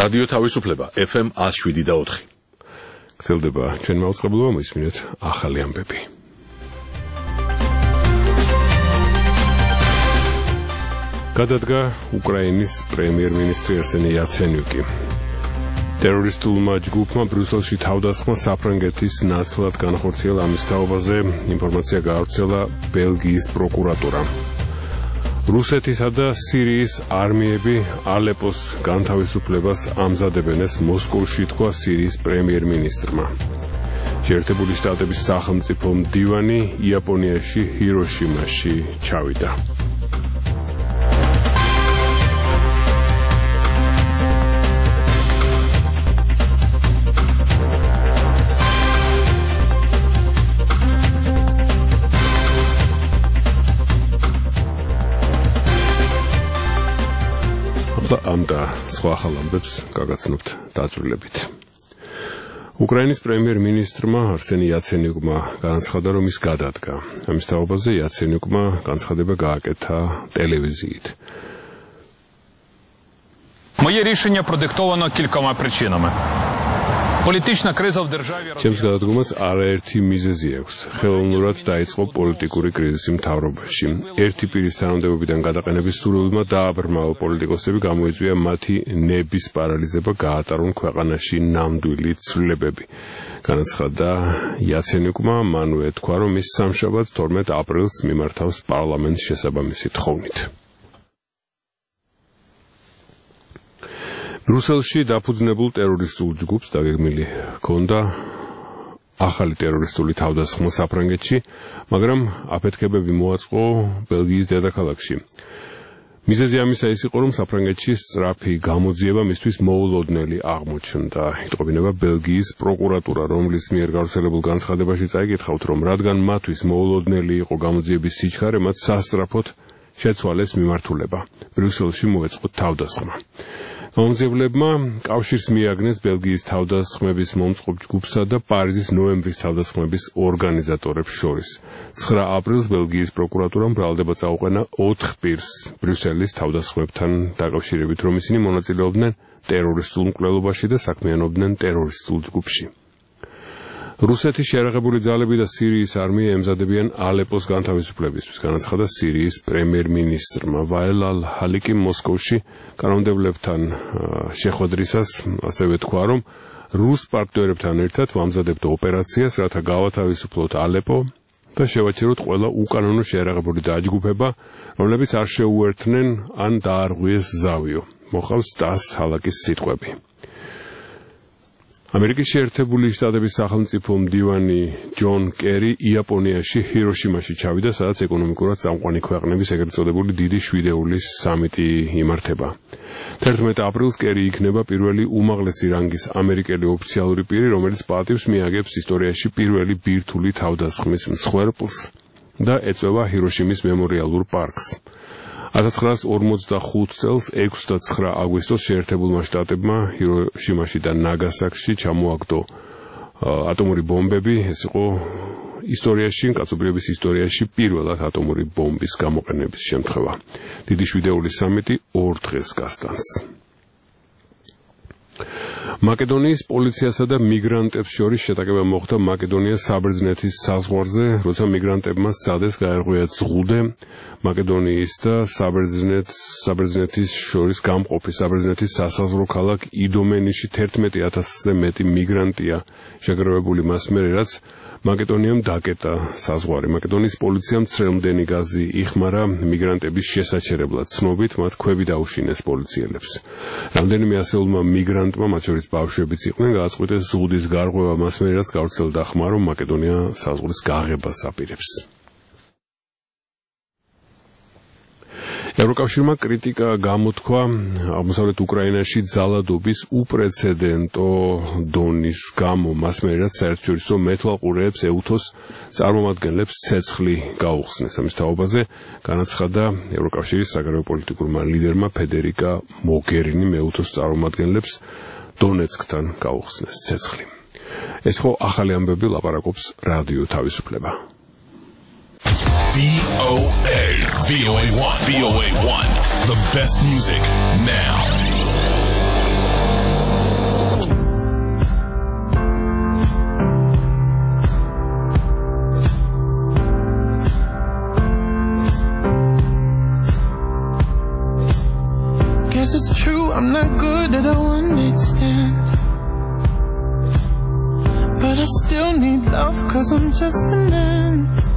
რადიო თავისუფლება FM 107.4. გრძელდება ჩვენ მაუწყებლობა მოისმინეთ ახალი ამბები. გადადგა უკრაინის პრემიერ-მინისტრი არსენი იაცენიუკი. ტერორისტულმა ჯგუფმა ბრიუსელში თავდასხმა საფრანგეთის ნაცვლად განხორციელა ამის თაობაზე ინფორმაცია გაავრცელა ბელგიის პროკურატურამ. რუსეთისა და სირიის არმიები ალეპოს განთავისუფლებას ამზადებენ, ეს მოსკოვში თქვა სირიის პრემიერ-მინისტრმა. შეერთებული შტატების სახელმწიფო მდივანი იაპონიაში ჰიროშიმაში ჩავიდა. ამ და სხვა ახალ ამბებს გაგაცნობთ დაწვრილებით. უკრაინის პრემიერ-მინისტრმა არსენი იაცენიუკმა განაცხადა, რომ ის გადადგა. ამის თაობაზე იაცენიუკმა განცხადება გააკეთა ტელევიზიით. Моє рішення продиктовано кількома причинами. Політична криза в державі. ჩემს გადადგომას არაერთი მიზეზი აქვს. ხელოვნურად დაიწყო პოლიტიკური კრიზისი მთავრობაში. ერთი პირის თანამდებობიდან გადაყენების სურვილმა დააბრმავა პოლიტიკოსები, გამოიწვია მათი ნების პარალიზება, გაატარონ ქვეყანაში ნამდვილი ცვლილებები. განაცხადა იაცენიუკმა, მანვე თქვა, რომ ის სამშაბათ 12 აპრილს მიმართავს პარლამენტს შესაბამისი თხოვნით. ბრიუსელში დაფუძნებულ ტერორისტულ ჯგუფს დაგეგმილი ჰქონდა ახალი ტერორისტული თავდასხმა საფრანგეთში, მაგრამ აფეთქებები მოაწყო ბელგიის დედაქალაქში. მიზეზი ამისა ის იყო, რომ საფრანგეთში სწრაფი გამოძიება მისთვის მოულოდნელი აღმოჩნდა. იტყობინება ბელგიის პროკურატურა, რომლის მიერ გავრცელებულ განცხადებაში წაიკითხავთ, რომ რადგან მათთვის მოულოდნელი იყო გამოძიების სიჩქარე, მათ სასწრაფოდ შეცვალეს მიმართულება. ბრიუსელში მოეწყო თავდასხმა. გამომძიებლებმა კავშირს მიაგნეს ბელგიის თავდასხმების მომწყობ ჯგუფსა და პარიზის ნოემბრის თავდასხმების ორგანიზატორებს შორის. 9 აპრილს ბელგიის პროკურატურამ ბრალდება წაუყენა 4 პირს ბრიუსელის თავდასხმებთან დაკავშირებით, რომ ისინი მონაწილეობდნენ ტერორისტულ მკვლელობაში და საქმიანობდნენ ტერორისტულ ჯგუფში. რუსეთის შეერაღებული ძალები და სირიის არმია ემზადებიან ალეპოს განთავისუფლებისთვის, განაცხადა სირიის პრემიერ-მინისტრმა. ვაელ ალ-ჰალიკი მოსკოვში კანონმდებლებთან შეხვედრისას ასევე თქვა, რომ რუს პარტნიორებთან ერთად ვამზადებთ ოპერაციას, რათა გავათავისუფლოთ ალეპო და შევაჩეროთ ყველა უკანონო შეერაღებული დაჯგუფება, რომლებიც არ შეუერთნენ ან დაარღვიეს ზავიო. მოხავს სტას ჰალაკის სიტყვები. ამერიკის შეერთებული შტატების სახელმწიფო მდივანი ჯონ კერი იაპონიაში ჰიროშიმაში ჩავიდა, სადაც ეკონომიკურად წამყვანი ქვეყნების ეგრეთ წოდებული დიდი შვიდეულის სამიტი იმართება. 11 აპრილს კერი იქნება პირველი უმაღლესი რანგის ამერიკელი ოფიციალური პირი, რომელიც პატივს მიაგებს ისტორიაში პირველი ბირთვული თავდასხმის მსხვერპლს და ეწევა ჰიროშიმის მემორიალურ პარკს. 1945 წელს 6 და 9 აგვისტოს შეერთებულმა შტატებმა ჰიროშიმაში და ნაგასაკში ჩამოაგდო ატომური ბომბები. ეს იყო ისტორიაში, კაცობრიობის ისტორიაში პირველად ატომური ბომბის გამოყენების შემთხვევა. დიდი შვიდეულის სამიტი 2 დღეს გასტანს. მაკედონიის პოლიციასა და მიგრანტებს შორის შეტაკება მოხდა მაკედონიას საბერძნეთის საზღვარზე, როცა მიგრანტებმა სცადეს გაერღვიათ ზღუდე მაკედონიის და საბერძნეთის შორის გამყოფი. საბერძნეთის სასაზღვრო ქალაქ იდომენიში 11,000-ზე მეტი მიგრანტია შეგროვებული მას მერე, რაც მაკედონიამ დაკეტა საზღვარი. მაკედონიის პოლიციამ ცრემლდენი გაზი იხმარა მიგრანტების შესაჩერებლად. ცნობით, მათ ქვები დაუშინეს პოლიციელებს. რამდენიმე ასეულმა მიგრანტმა, მათ შორის ბავშვებიც იყვნენ, გააწყვიტეს ზღუდის გარღვევა მას მერე, რაც გავრცელდა ხმა, რომ მაკედონია საზღვრის გაღებას აპირებს. ევროკავშირმა კრიტიკა გამოთქვა აღმოსავლეთ უკრაინაში ძალადობის უპრეცედენტო დონის გამო, მას მერე, რაც საერთაშორისო მეთვალყურეებს ეუთოს წარმომადგენლებს ცეცხლი გაუხსნეს. ამის თაობაზე განაცხადა ევროკავშირის საგარეო პოლიტიკურმა ლიდერმა ფედერიკა მოგერინი მეუთოს წარმომადგენლებს დონეცკთან გაუხსნეს ცეცხლი. ეს ხო ახალი ამბები, ლაპარაკობს რადიო თავისუფლება. VOA1, the best music now. I'm not good at a one-night stand, but I still need love, 'cause I'm just a man.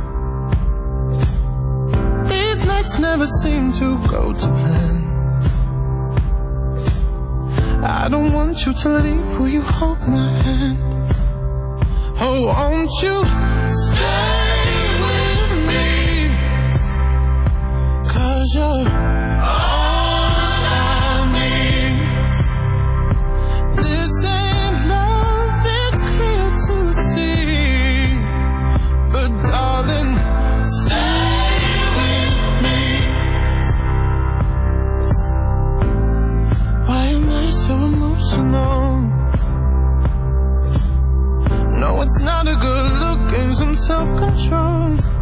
These nights never seem to go to plan. I don't want you to leave, will you hold my hand? Oh, won't you stay with me, 'cause you're all I need. This ain't love, it's clear to see, but darling, stay with me. Why am I so emotional? No, it's not a good look, and some self-control.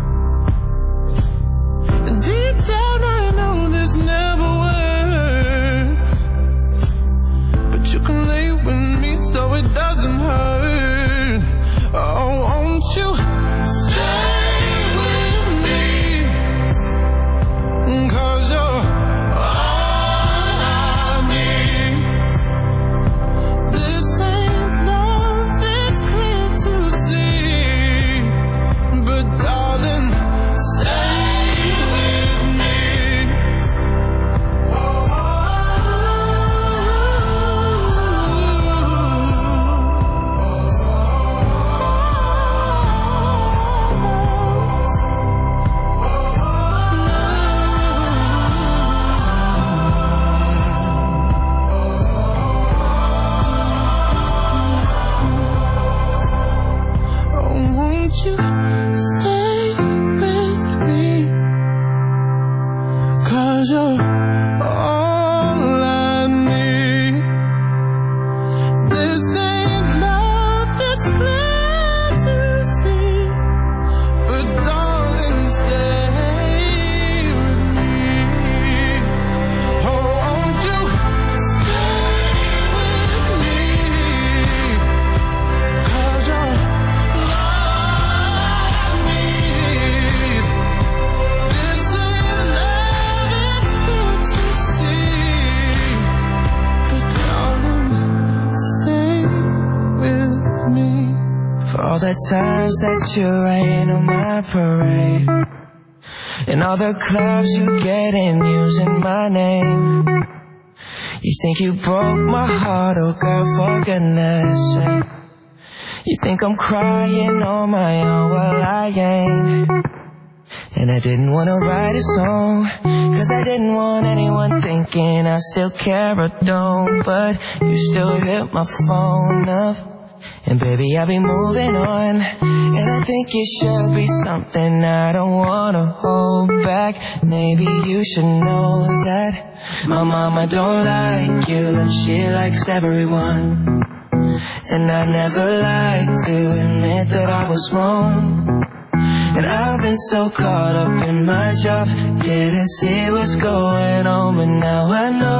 Deep down I know this never works, but you can lay with me so it doesn't hurt. Oh, won't you stay with me, 'cause you're all I need. This ain't love, it's clear to see, but darling, stay with me. Oh, won't you stay with me, 'cause you're all I need. This ain't love, it's clear to see, but darling, stay with me. Oh, won't you stay with me, 'cause you're all I need. This ain't love, it's clear to see, but darling, stay with me. For all the times that you rain on my parade, and all the clubs you get in using my name. You think you broke my heart, oh girl, for goodness sake. You think I'm crying on my own, well I ain't. And I didn't want to write a song, 'cause I didn't want anyone thinking I still care or don't. But you still hit my phone up, and baby I'll be moving on. And I think it should be something I don't want to hold back. Maybe you should know that my mama don't like you, and she likes everyone. And I never like to admit that I was wrong. And I've been so caught up in my job, didn't see what's going on, but now I know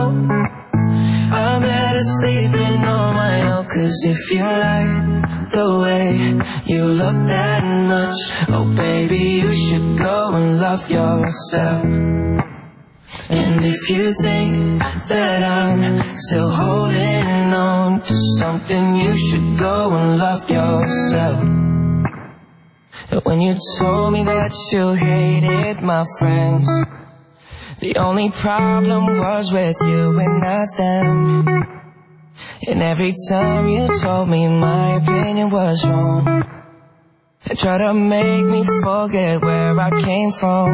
I'm better sleeping on my own. 'Cause if you like the way you look that much, oh baby, you should go and love yourself. And if you think that I'm still holding on to something, you should go and love yourself. When you told me that you hated my friends, the only problem was with you and not them. And every time you told me my opinion was wrong, and tried to make me forget where I came from.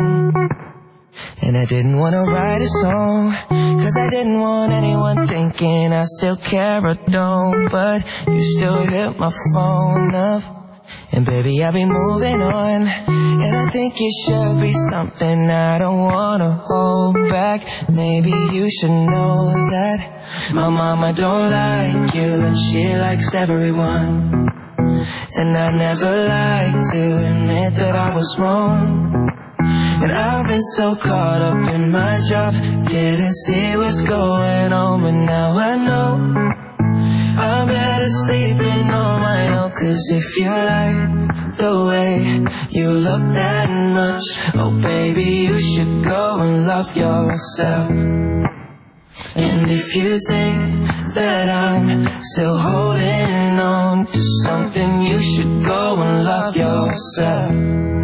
And I didn't want to write a song, 'cause I didn't want anyone thinking I still care or don't. But you still hit my phone up, and baby I'll be moving on. And I think it should be something I don't want to hold back. Maybe you should know that my mama don't like you, and she likes everyone. And I never like to admit that I was wrong. And I've been so caught up in my job, didn't see what's going on, but now I know I'm better sleeping on my own. 'Cause if you like the way you look that much, oh baby, you should go and love yourself. And if you think that I'm still holding on to something, you should go and love yourself.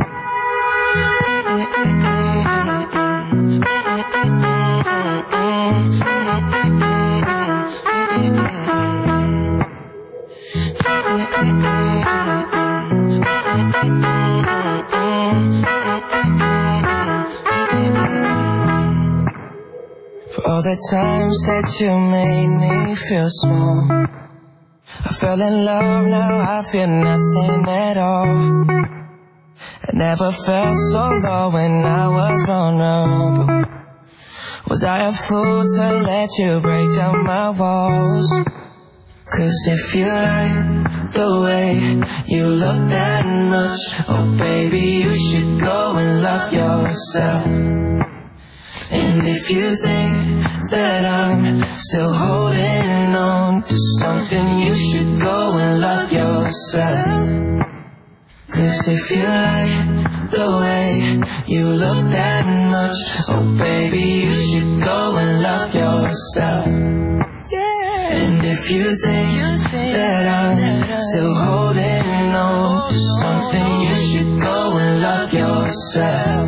For all the times that you made me feel small, I fell in love, now I feel nothing at all. I never felt so low when I was vulnerable. Was I a fool to let you break down my walls? 'Cause if you like the way you look that much, oh baby, you should go and love yourself. And if you think that I'm still holding on to something, you should go and love yourself. 'Cause if you like the way you look that much, oh baby, you should go and love yourself. And if you think that I'm still holding on to something, you should go and love yourself.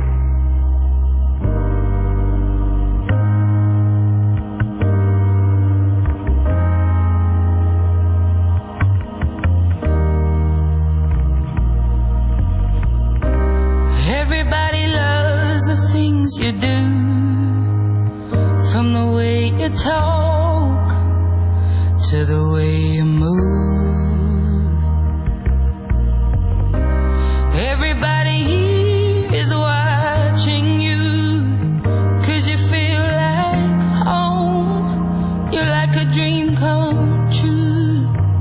Everybody loves the things you do, from the way you talk to the way you move. Everybody here is watching you, 'cause you feel like home. You're like a dream come true.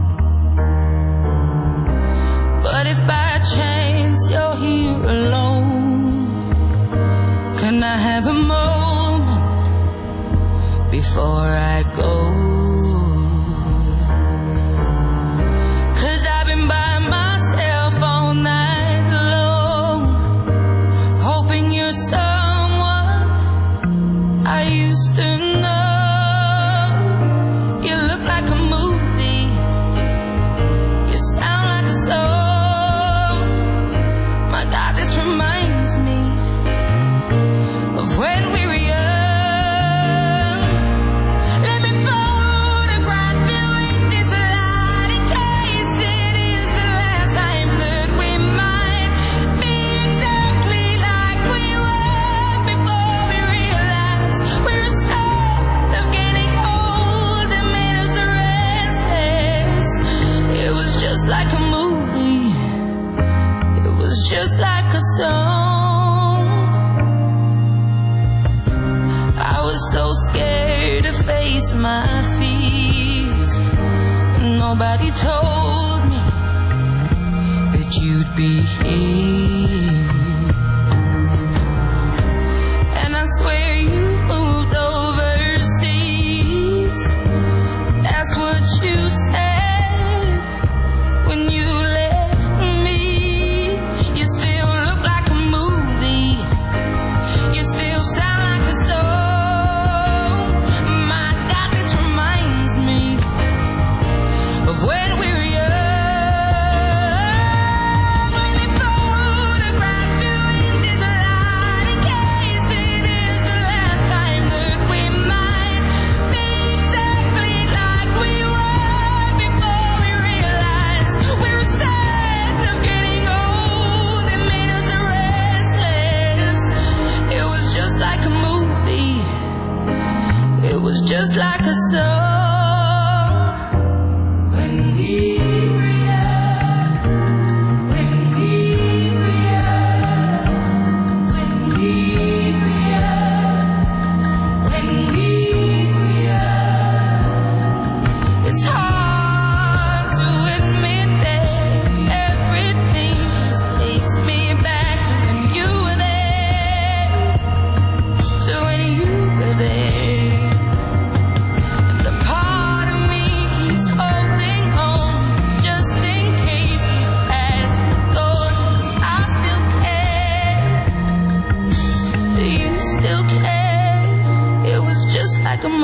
But if by chance you're here alone, can I have a moment before I go? My fears, nobody told me that you'd be here. And I swear you moved overseas. That's what you said when you left me. You still look like a movie. You still sound like a song. When we were young, when we photographed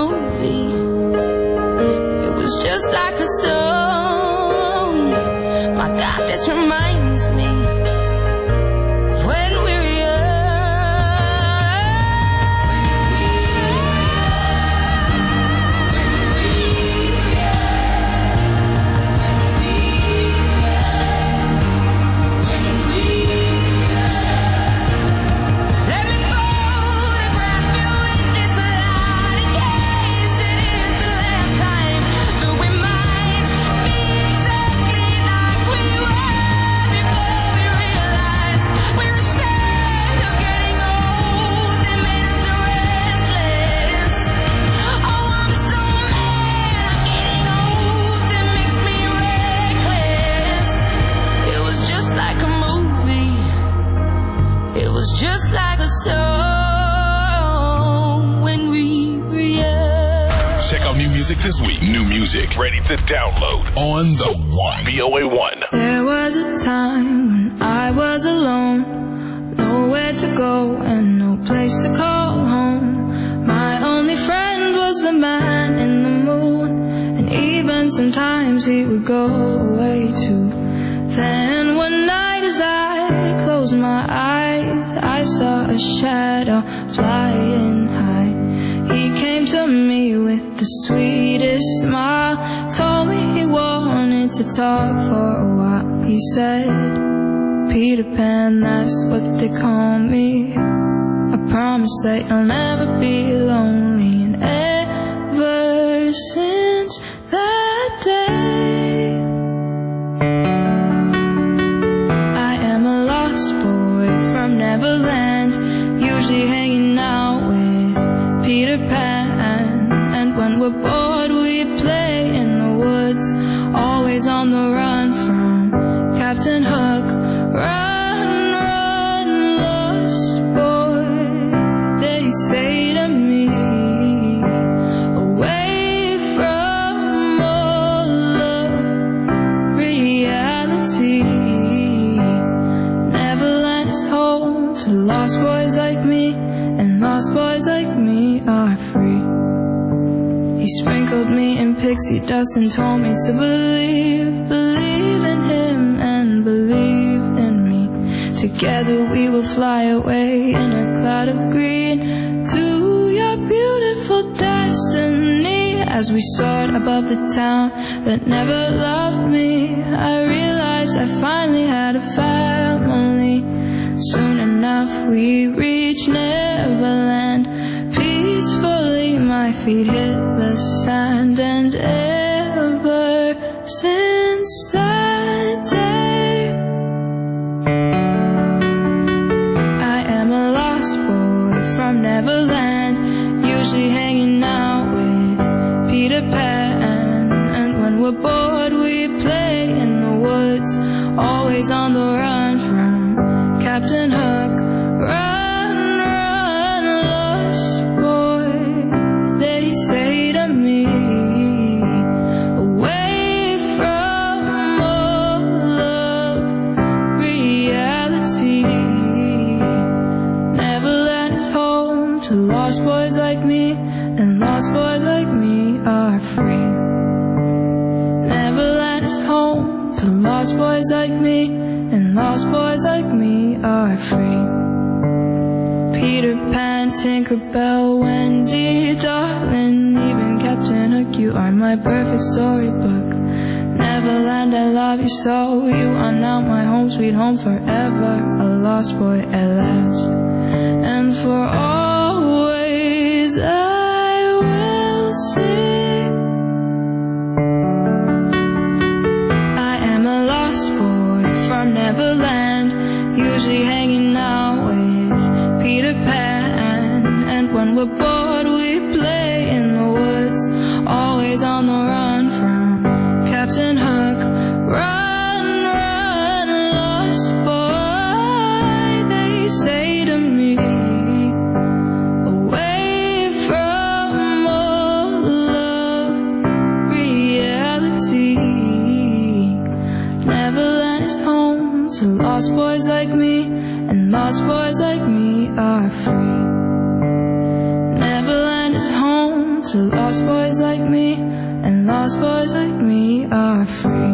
movie. It was just like a song. My God, this reminds me of when we were just like a song when we were young. Check out new music this week. New music ready to download on the One. VOA1. There was a time when I was alone, nowhere to go and no place to call home. My only friend was the man in the moon, and even sometimes he would go away too. Then one night as I closed my eyes, I saw a shadow flying high. He came to me with the sweetest smile, told me he wanted to talk for a while. He said, Peter Pan, that's what they call me. I promise that you'll never be lonely. And ever since that day, I am a lost boy from Neverland, usually hanging out with Peter Pan. And when we're bored we play in the woods, always on the run from Captain Hook. Run, run, lost boy, they say to me, away from all of reality. Neverland is home to lost boys like me, and lost boys like me are free. He sprinkled me in pixie dust and told me to believe, believe in him and believe in me. Together we will fly away in a cloud of green to your beautiful destiny. As we soared above the town that never loved me, I realized I finally had a family. Soon enough we reached Neverland. Peacefully my feet hit the sand, and ever since that day, I am a lost boy from Neverland, usually hanging out with Peter Pan. And when we're bored we play in the woods, always on the run from Captain Hook. Run, run, lost boy, they say to me, away from all of reality. Neverland is home to lost boys like me, and lost boys like me are free. Neverland is home to lost boys like me, and lost boys like me are free. Peter Pan, Tinkerbell, Wendy, darling, even Captain Hook, you are my perfect storybook. Neverland, I love you so, you are now my home, sweet home forever, a lost boy at last. And for always I will sing, I am a lost boy from Neverland, usually hanging out with Peter Pan. And when we're bored we play in the woods, always on the run from Captain Hook. Run, run, lost boy, they say to me, away from all of reality. Neverland is home to lost boys like me, and lost boys like me are free. Neverland is home to lost boys like me, and lost boys like me are free.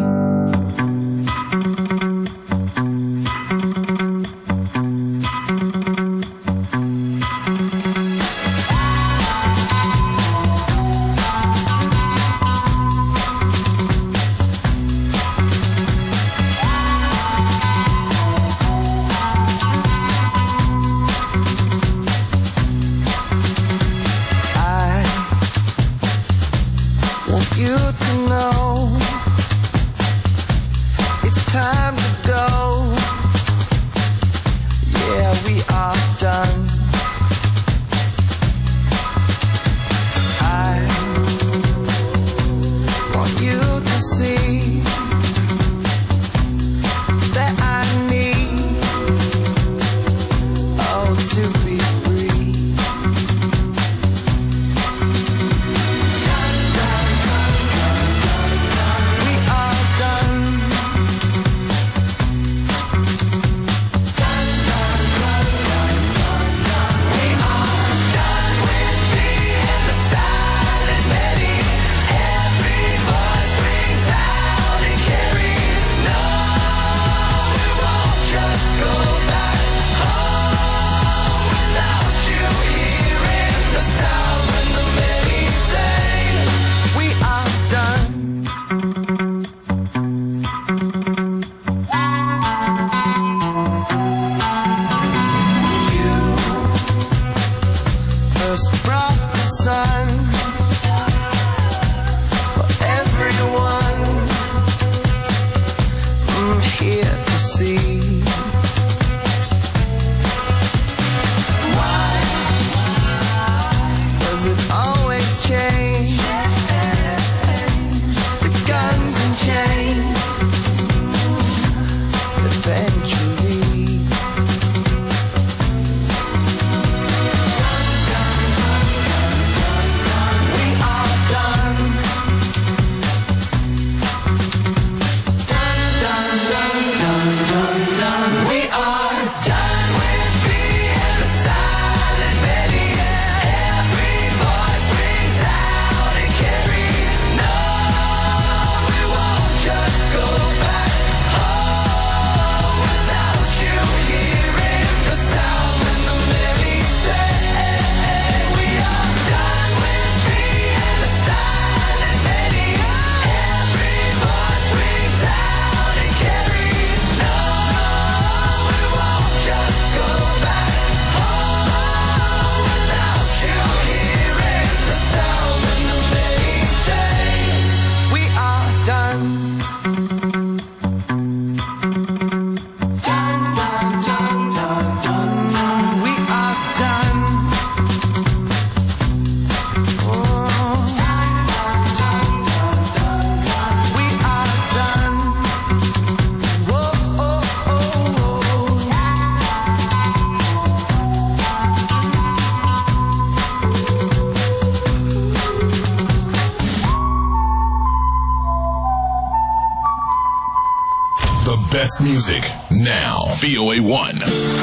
Best music now. VOA1.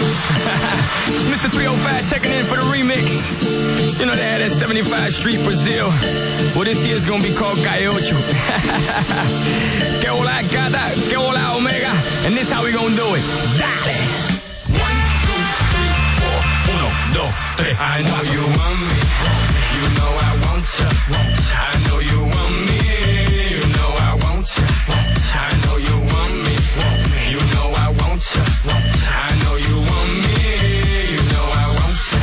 It's Mr. 305 checking in for the remix. You know they had that 75 Street Brazil. Well, this year's gonna be called Gaiocho. Que hola gata, que hola omega. And this how we gonna do it. Dale. 1, 2, 3, 4. 1, 2, 3. I know you want me. You know I want you. I know you want me. You know I want you. I know you want me. You know I want you. I know you want me. You know I want you.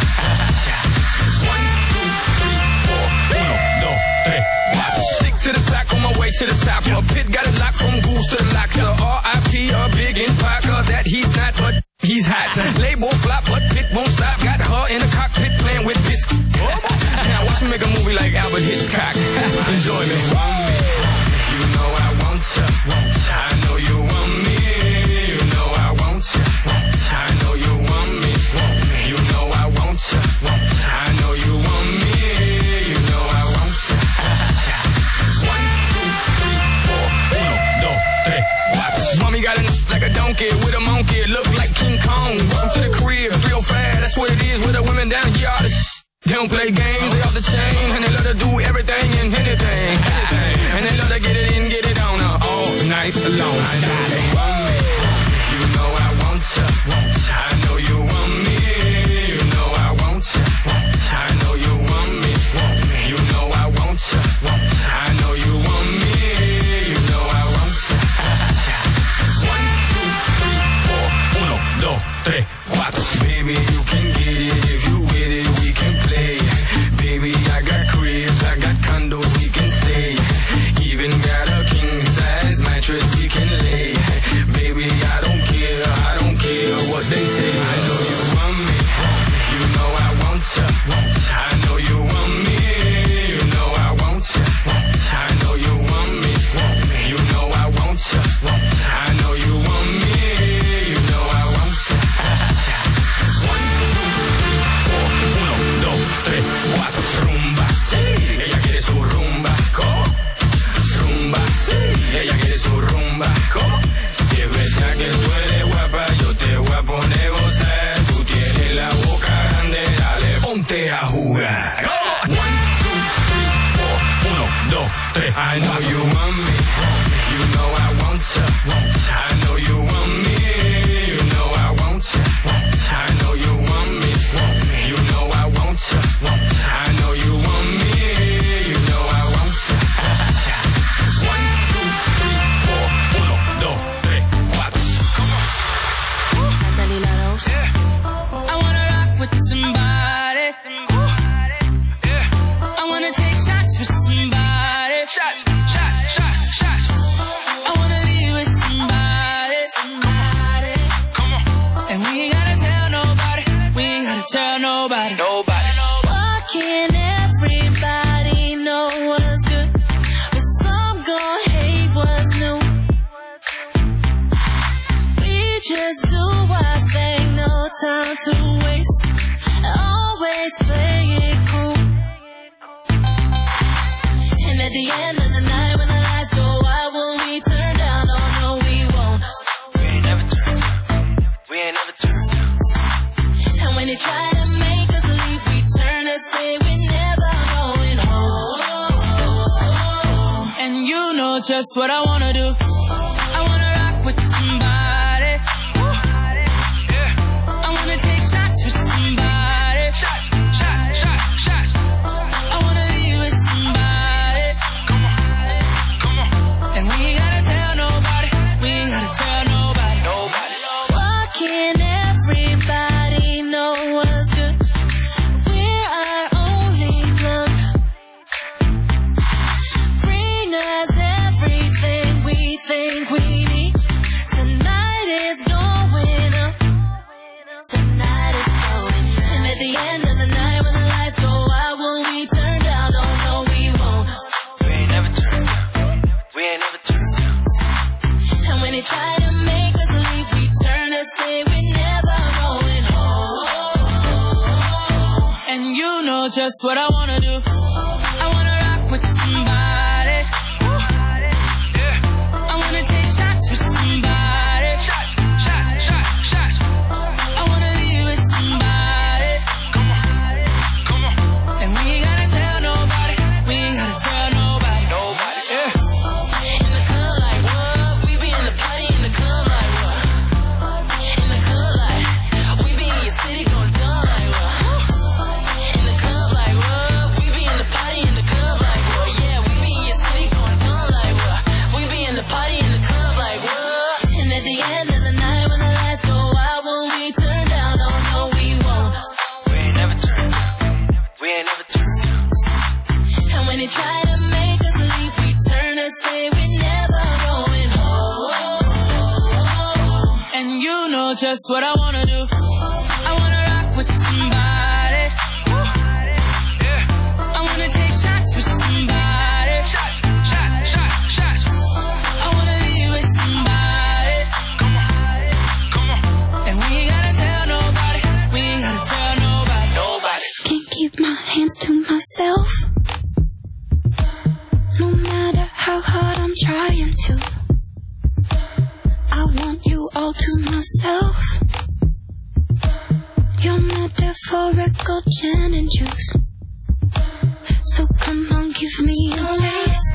1, 2, 3, 4. 1, 2, 3, 4. Stick to the track on my way to the top. A pit got it locked from goose to the locks. R.I.P. a big in Parker that he's not, but he's hot. Label flop, but Pit won't stop. Got her in the cockpit playing with bits. Now watch me make a movie like Albert Hitchcock. Enjoy me. You know I want you. I know you want me. You know I want you. I know you want me. You know I want you. I know you want me. You know I want you. 1, 2, 3, 4. 1, 2, 3, 4. Mommy got a like a donkey with a monkey. Look like King Kong. Welcome to the crib. 305. That's what it is with the women down here. All the they don't play games, they off the chain, and they love to do everything and anything. And they love to get it in, get it on all night long. You want me, you know I want you. I know you want me, you know I want you. I know you want me, you know I want you. I know you want me, you know I want you. 1, 2, 3, 4, 1, 2, 3, 4. Baby, you can get it if you with it, we can play. Baby, I got cribs, I got condos, we can stay. Even got a king size mattress we can lay. Baby, I don't care what they say. I know you want me, you know I want you. I know you want me, you know I want you. I know you want me, you know I want you. I know you want me, you know I want you. 1, 2, 3, 4, 1, 2, 3, 4. Rumba, sí, ella quiere su rumba. Rumba, sí, ella quiere su rumba. Si es verdad que tú eres guapa, yo te voy a poner gozar. Tú tienes la boca grande, dale, ponte a jugar. 1, 2, 3, 4, 1, 2, 3. I know you want me, you know I want you. I know you want me, you know I want you. I know you want me, you know I want you. I know you want me, you know I want you. 1, 2, 3, 4, 1, 2, 3, 4. I wanna rock with somebody. I wanna take shots with somebody. Shots. I wanna leave with somebody. Come on. And we ain't gotta tell nobody. We ain't gotta tell nobody. Why can't everybody know what's good, but some gon' hate what's new? We just do our thing, no time to waste. Always play it cool. And at the end of the night, when the lights go out, will we turn down? Oh no, we won't. We ain't never turn down. And when they try to make us leave, we turn and say we're never going home. And you know just what I wanna do. I wanna rock with somebody. I wanna take shots with somebody. Shots. I wanna leave with somebody. Come on. And we ain't gotta tell nobody. We ain't gotta tell nobody. Why can't everybody know what's good? We're our only plug. Bring us everything we think we need. Tonight is going up. And at the end of the night, when the lights go out, will we turn down? Oh no, we won't. We ain't never turn down. And when they try to make us leave, we turn and say we're never going home. And you know just what I wanna do. I wanna rock with somebody. I wanna take shots with somebody. Shots. I wanna leave with somebody. Come on. And we ain't gotta tell nobody. We ain't gotta tell nobody. Yeah. In the club like what? We be in the party in the club like what? In the club like we be in your city going dumb like what? In the club like what? We be in the party in the club like what? Yeah, we be in your city going dumb like what? We be in the party in the club like what? And at the end of the night, when the lights go out, will we turn down? Oh no, we won't. We ain't never turn down. And when they try to make us leave, we turn and say we're never going home. And you know just what I wanna do. I wanna rock with somebody. I wanna take shots with somebody. Shots. I wanna leave with somebody. Come on. And we ain't gotta tell nobody. We ain't gotta tell nobody. Can't keep my hands to myself. No matter how hard I'm trying to, I want you all to myself. Your metaphorical gin and juice. So come on, give me a taste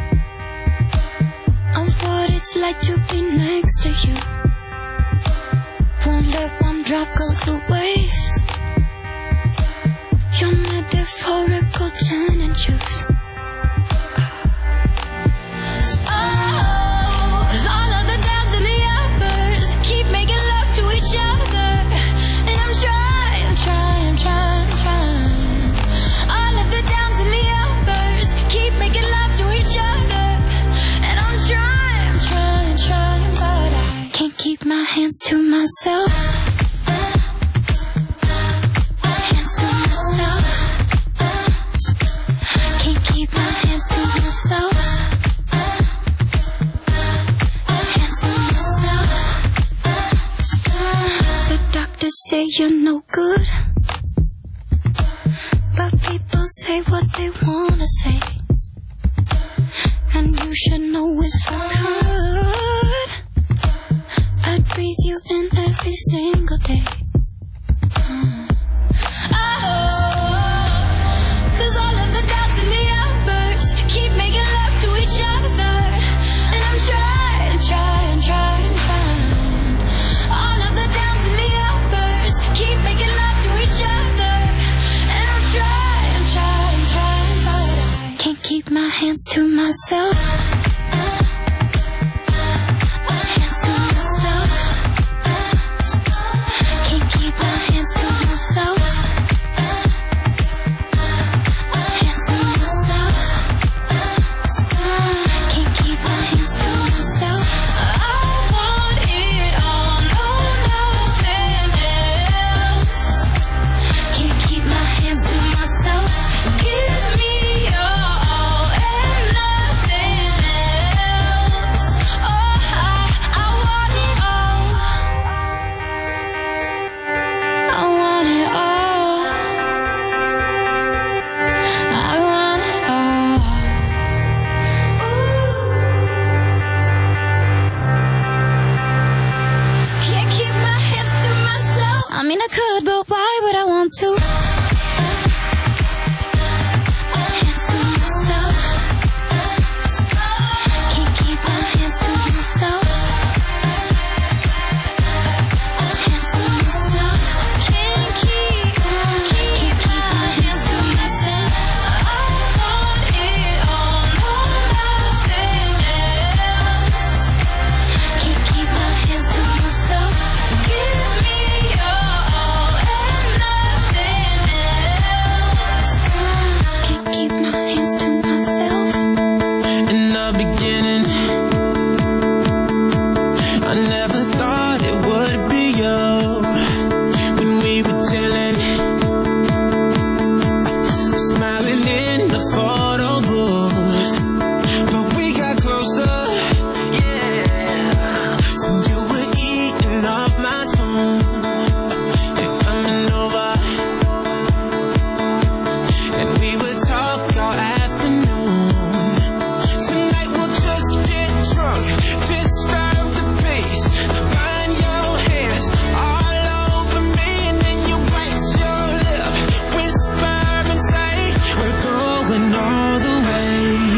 of what it's like to be next to you. Won't let one drop go to waste. Your metaphorical gin and juice. All of the downs and the uppers keep making love to each other, and I'm trying. All of the downs and the uppers keep making love to each other, and I'm trying, but I can't keep my hands to myself. Hands to myself. Can't keep my hands to myself. Say you're no good, but people say what they wanna say, and you should know if I could, I'd breathe you in every single day. Cause all of the downs and the uppers keep making love to each other, and I'm trying. All of the downs and the uppers keep making love to each other, and I'm trying, but I can't keep my hands to myself. Hands to myself. Can't keep my hands to myself. Hands to myself. Can't keep my hands to myself. I want it all, nothing else. Can't keep my hands to myself. Give me your all and nothing else. Oh, I want it all. I want it all. I want it all. Can't keep my hands to myself. I mean I could, but why would I want to? Hands to myself. Can't keep my hands to myself. Hands to myself. Can't keep my hands to myself. I want it all, nothing else. Can't keep my hands to myself. Give me your all and nothing else. Can't keep my hands to myself. In the beginning, I never thought it would be you. When we were chilling, smiling in the photo booth, but we got closer. So you were eating off my spoon, and coming over, and we would talk all afternoon. Tonight we'll just get drunk, disturb the peace. Find your hands all over me, and then you bite your lip, whisper and say we're going all the way.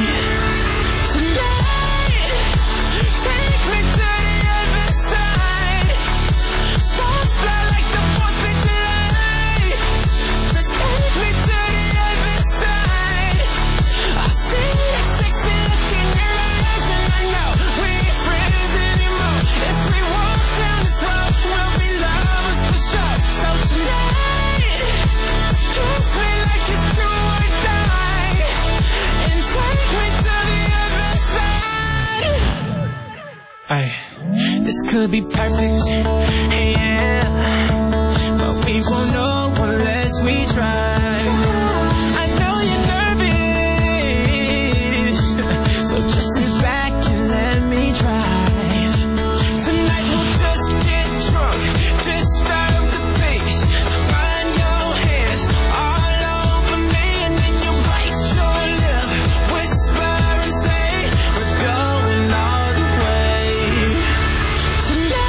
Tonight, take me to the other side. Stars fly like the 4th of July. Just take me to the other side. I see that sexy look in your eyes, and I know we ain't friends anymore. If we walk down this road, we'll be lovers for sure. So tonight, kiss me like it's do or die, and take me to the other side. Ay, this could be perfect, yeah, but we won't know unless we try. I know you're nervous, so just sit back and let me drive. Tonight we'll just get drunk, disturb the peace. Find your hands all over me, and then you bite your lip, whisper and say we're going all the way.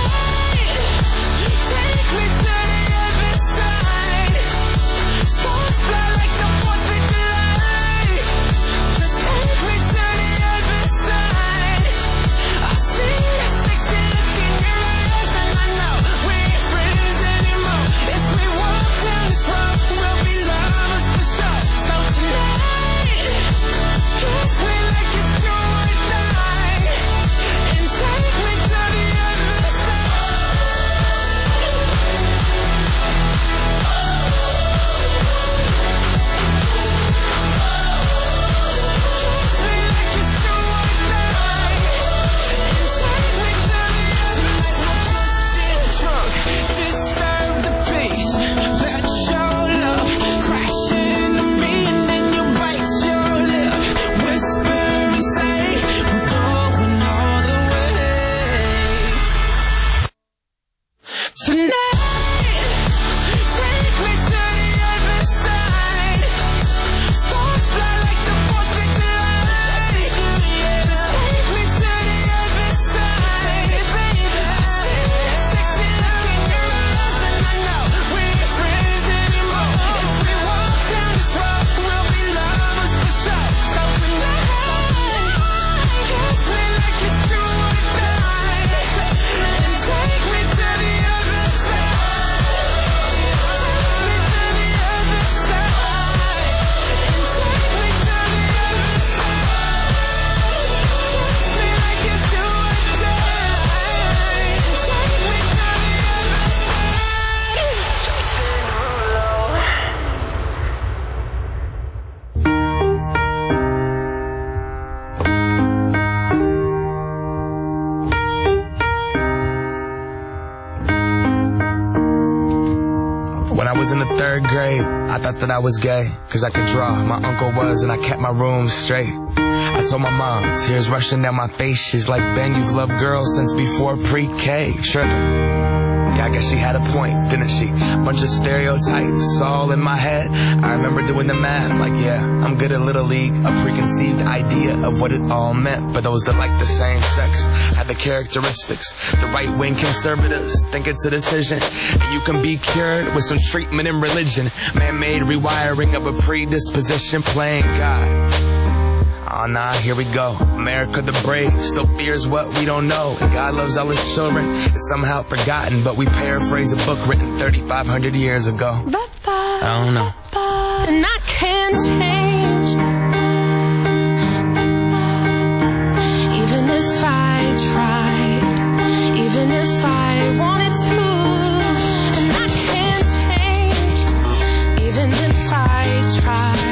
Tonight, take me to the other side. Stars When I was in the 3rd grade, I thought that I was gay, cause I could draw. My uncle was, and I kept my room straight. I told my mom, tears rushing down my face. She's like, Ben, you've loved girls since before pre-K. Trippin'. Yeah, I guess she had a point, didn't she? Bunch of stereotypes all in my head. I remember doing the math, like, yeah, I'm good at Little League. A preconceived idea of what it all meant. But those that like the same sex have the characteristics. The right-wing conservatives think it's a decision, and you can be cured with some treatment in religion. Man-made rewiring of a predisposition, playing God. Oh nah, here we go. America the brave still fears what we don't know. And God loves all his children. It's somehow forgotten, but we paraphrase a book written 3,500 years ago. I don't know. And I can't change. Even if I tried, even if I wanted to. And I can't change. Even if I tried.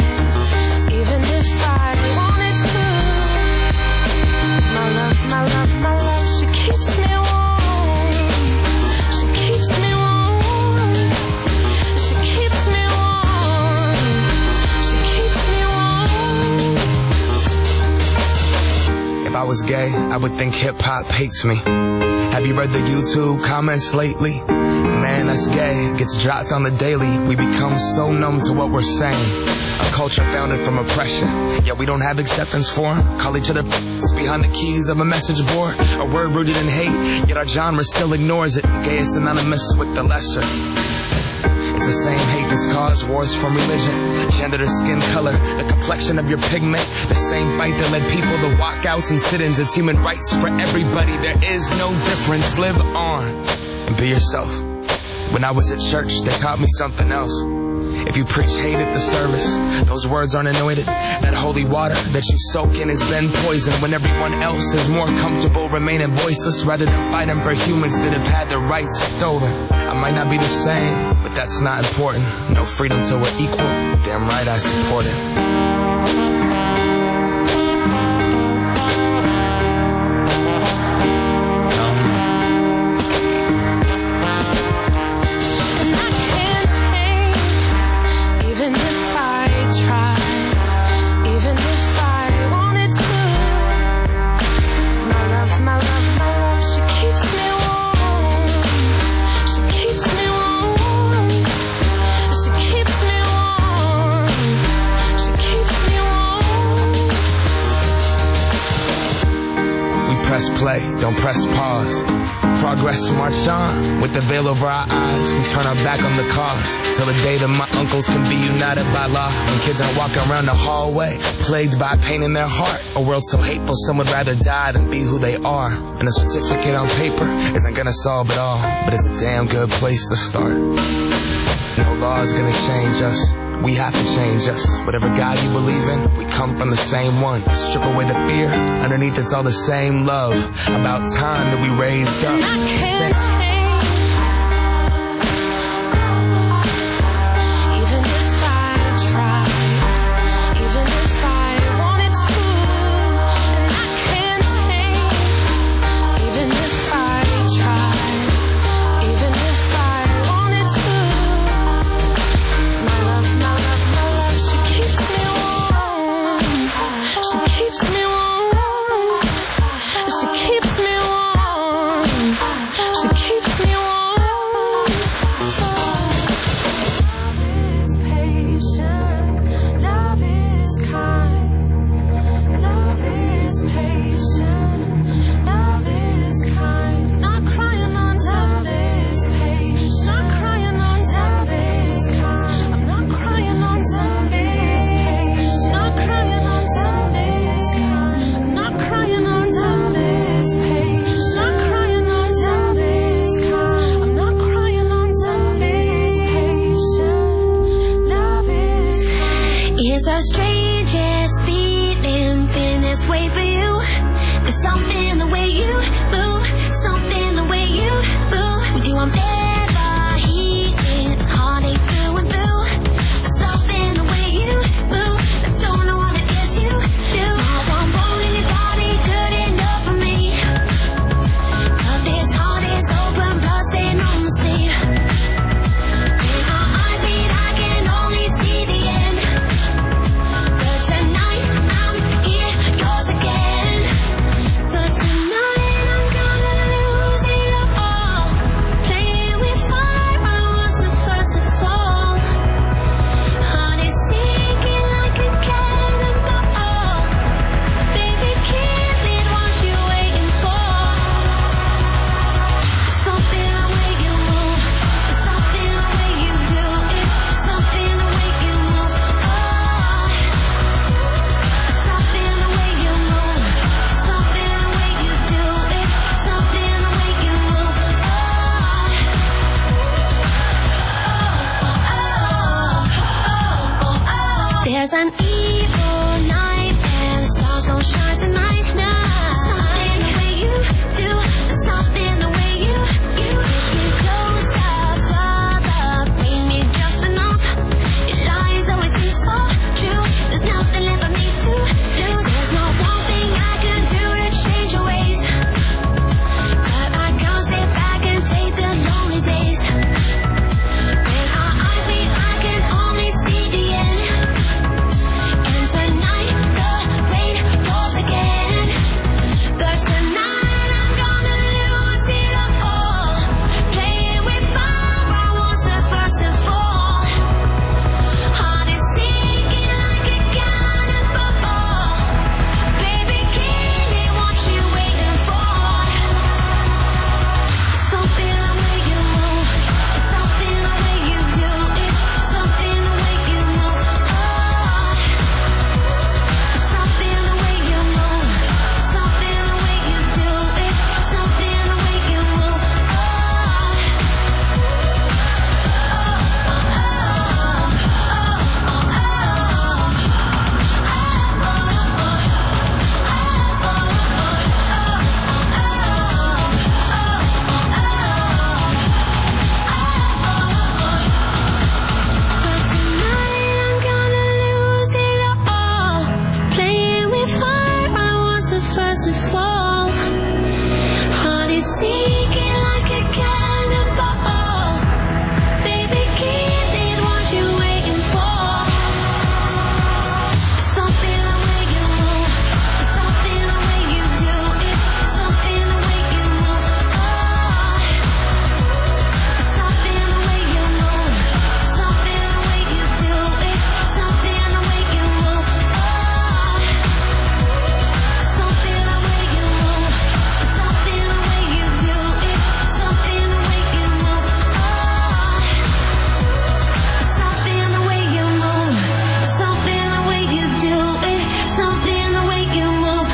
My love, she keeps me warm. She keeps me warm. She keeps me warm. She keeps me warm. If I was gay, I would think hip-hop hates me. Have you read the YouTube comments lately? Man, that's gay. Gets dropped on the daily. We become so numb to what we're saying. A culture founded from oppression. Yeah, we don't have acceptance for them. Call each other behind the keys of a message board. A word rooted in hate, yet our genre still ignores it. Gay is synonymous with the lesser. It's the same hate that's caused wars from religion, gender to skin color, the complexion of your pigment. The same fight that led people to walkouts and sit-ins. It's human rights for everybody. There is no difference. Live on and be yourself. When I was at church, they taught me something else. If you preach hate at the service, those words aren't anointed. That holy water that you soak in has been poisoned when everyone else is more comfortable remaining voiceless rather than fighting for humans that have had their rights stolen. I might not be the same, but that's not important. No freedom till we're equal. Damn right I support it. Press play, don't press pause. Progress march on. With the veil over our eyes, we turn our back on the cause. Till the day that my uncles can be united by law. When kids are walking around the hallway, plagued by pain in their heart. A world so hateful, some would rather die than be who they are. And a certificate on paper isn't gonna solve it all, but it's a damn good place to start. No law is gonna change us. We have to change us. Whatever God you believe in, we come from the same one. Strip away the fear, underneath it's all the same love. About time that we raised up. There's an evil night and the stars don't shine tonight. Something the way you do, something the way you push me closer, further, bring me just enough. Your lies always seem so true. There's nothing left for me to lose. There's not one thing I can do to change your ways, but I can't sit back and take the lonely days. When our eyes meet, I can only see the end. And tonight the rain falls again, but tonight I'm gonna lose it all. Playing with fire, I was the first to fall. Heart is sinking like a cannonball. Baby, killing what you waiting for. Something the way you move, something the way you do it, something the way you move. Something the way you move, something the way you do it, something the way you move. But tonight I'm gonna lose it all. Playing with fire, I was the first to fall. Heart is sinking like a cannonball. Baby, killing what you waiting for. Something the way you move, something the way you do it, something the way you move. Something the way you move, something the way you do it, something the way you move. Something the way you move, something the way you do it, something the way you move. Something the way you move, something the way you do it, something the way you move.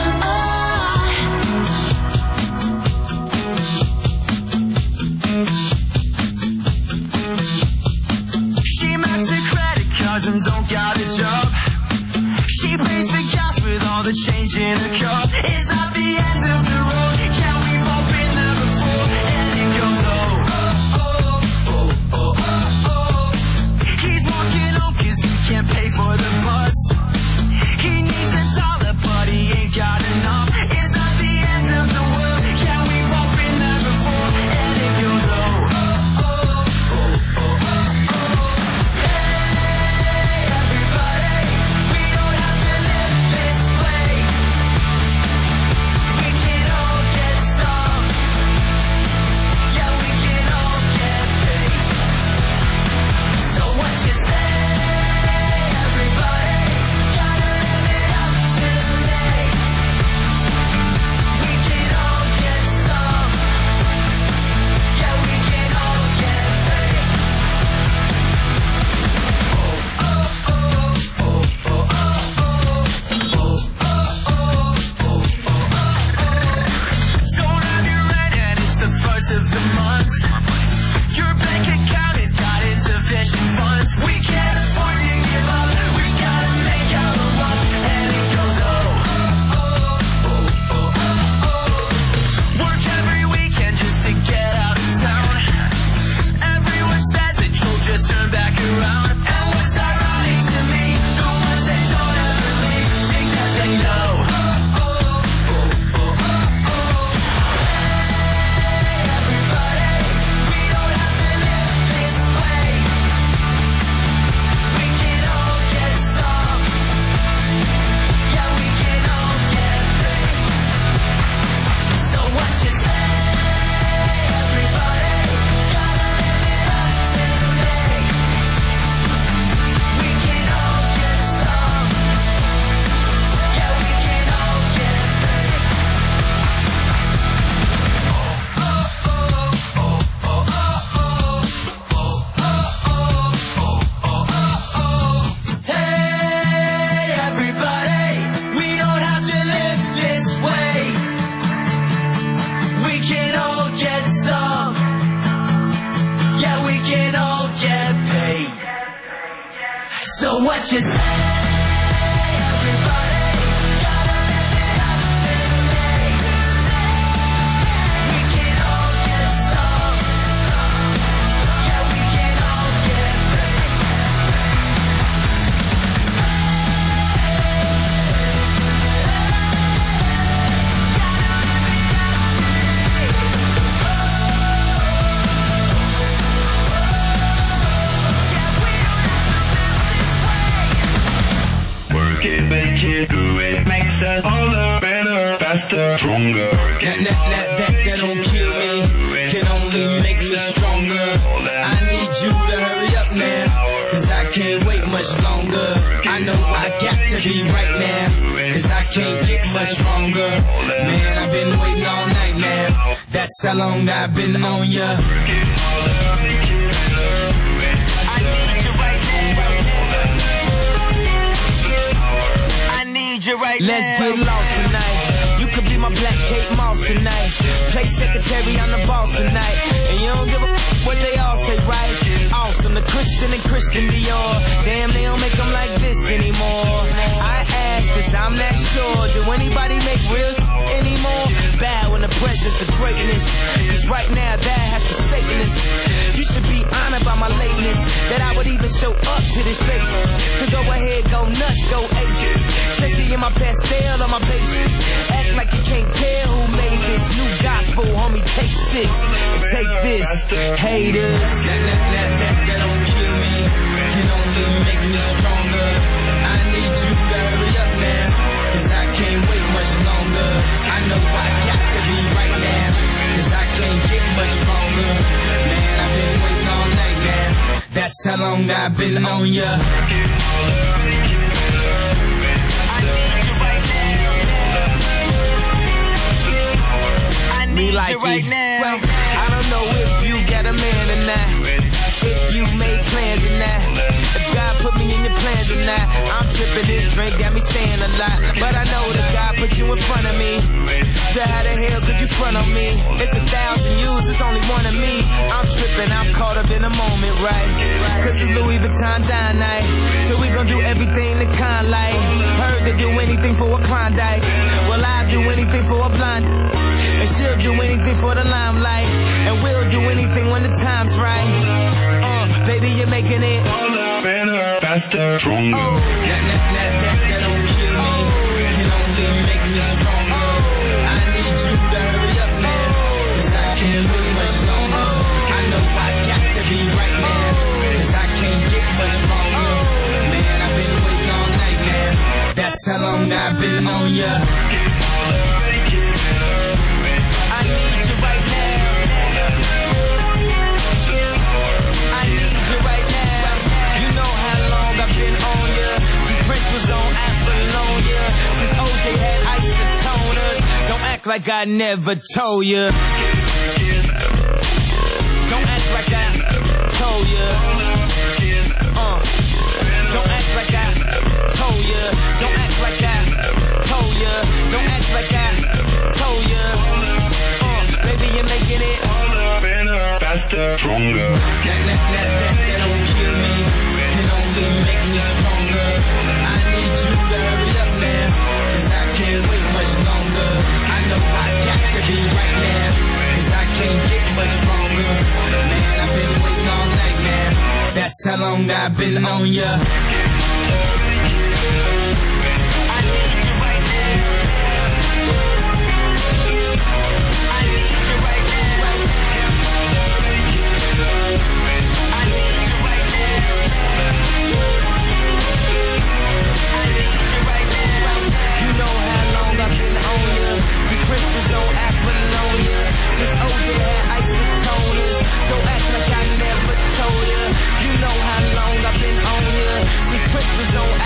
She maxed the credit cards and don't got a job. She pays the gas with all the change in her car. Is that the end of the road? Yeah, we've all been there before. And it goes, oh, oh, oh, oh, oh, oh. He's walking home 'cause he can't pay for the bus. He needs $1, but he ain't got enough. Is that the end of the world? Yeah, we've all been there before. And it goes, oh, oh, oh, oh, oh, oh, oh. Hey, everybody, we don't have to live this way. We can all get some. Yeah, we can all get paid. So what you say, everybody? Gotta live it up today. We can all get some. Yeah, we can all get paid. Oh, oh, oh, oh, oh, oh, oh, oh, oh, oh, oh. Don't have your rent and it's the first of the month. Your bank account has got insufficient funds. We can't afford to give up. We gotta make our luck. And it goes, oh, oh, oh, oh, oh, oh. Work every weekend just to get out of town. Everyone says that you'll just turn back around. And what's ironic to me, the ones that don't ever leave think that they know. Oh, oh, oh, oh, oh, oh. Hey, everybody, we don't have to live this way. We can all get some. Yeah, we can all get paid. So what you say, everybody? Gotta live it up today. We can all get some. Yeah, we can all get paid. Oh, oh, oh, oh, oh, oh, oh, oh, oh, oh. Hey, everybody, we don't have to live this way. We can all get some. Yeah, we can all get paid. So what you say? faster, stronger. That don't kill me, can only make me stronger. I need you to hurry up now, cause I can't wait much longer. I know I got to be right now, cause I can't get much stronger. Man, I've been waiting all night now, that's how long I've been on ya. Let's get lost tonight. You could be my Black Kate Moss tonight. Play secretary, I'm the boss tonight. And you don't give a what they all say, right? Awesome, the Christian and Christian Dior. Damn, they don't make them like this anymore. I ask, cause I'm not sure. Do anybody make real anymore? Bow in the presence of greatness, cause right now that has forsaken us. You should be honored by my lateness, that I would even show up to this place. So go ahead, go nuts, go ape. Especially in my pastel on my page. Act like you can't tell who made this new gospel, homie. Take 6 and take this, haters. That don't kill me, can only make me stronger. I need you to hurry up now, cause I can't wait much longer. I know I got to be right now, cause I can't get much stronger. Man, I've been waiting all night now, that's how long I've been on ya. Me like right now. Well, I don't know if you got a man or not, if you made plans or not, if God put me in your plans or not. I'm tripping, this drink got me saying a lot, but I know that God put you in front of me. So how the hell could you front on me? It's 1,000 yous, it's only one of me. I'm tripping, I'm caught up in the moment, right? Cause it's Louis Vuitton dine night, so we gon' do everything the kind like. Heard they do anything for a Klondike, well I'll do anything for a blind. And she'll do anything for the limelight, and we'll do anything when the time's right. Baby, you're making it better, faster, stronger. That don't kill me, can only make me stronger. I need you to hurry up now, cause I can't wait much longer. I know I got to be right now, cause I can't get much stronger. Man, I've been waiting all night now, that's how long I've been on ya. Was on Apollonia, since OJ had isotoners. Don't act like I never told ya. Don't act like I told ya. Don't act like I told ya. Don't act like I told ya. Don't act like I told ya. Baby, you're making it better, faster, stronger. That don't kill me, can only make me stronger. I need you to hurry up now, cause I can't wait much longer. I know I got to be right now, cause I can't get much stronger. Man, I've been waiting all night now, that's how long I've been on ya. Christmas on Apollonia, since OJ had isotoners. Don't act like I never told ya. You know how long I've been on ya, since Christmas on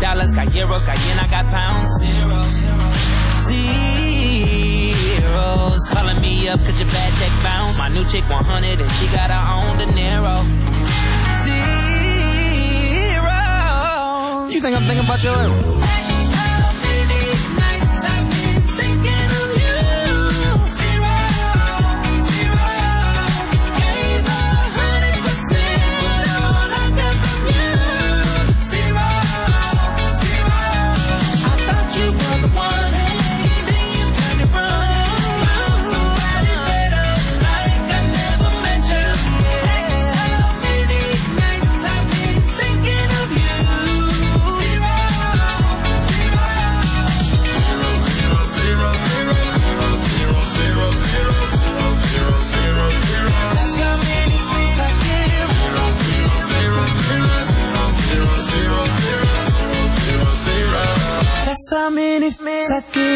dollars, got euros, got yen, I got pounds. Zeros calling me up cause your bad check bounced. My new chick 100 and she got her own De Niro. Zero. You think I'm thinking about your how many I give.